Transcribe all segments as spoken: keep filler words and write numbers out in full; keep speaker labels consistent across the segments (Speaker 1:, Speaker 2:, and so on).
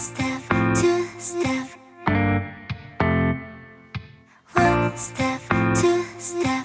Speaker 1: step, two step, one step, two step.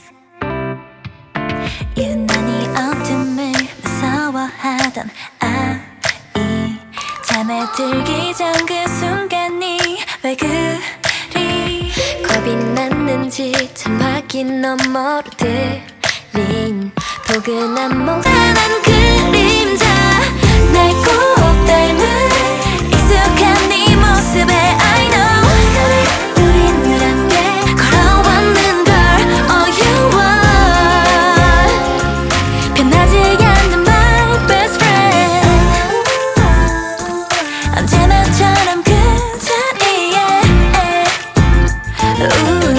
Speaker 1: 유난히 어둠을 무서워하던 아이, 잠에 들기 전 그 순간이 왜 그리 겁이 났는지 천막이 너머로 들린 포근한 몽환한 그림자, 날 꼭 닮은 익숙한 네 모습에 I know 우린 함께 걸어왔는 걸 all you want. 변하지 않는 my best friend, 언제나처럼 그 자리에 Ooh,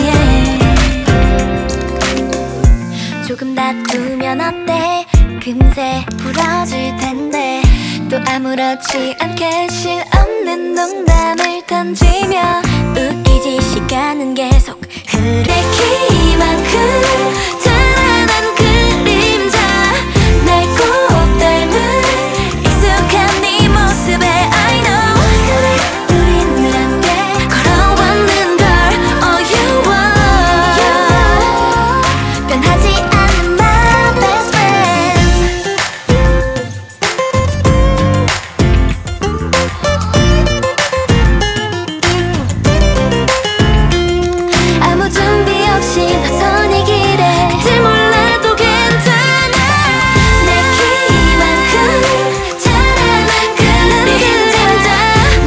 Speaker 1: yeah. 조금 다투면 어때? 금세 부러질 텐데 또 아무렇지 않게 실없는 농담을 던지며 웃기지 시간은 계속 흐르기만큼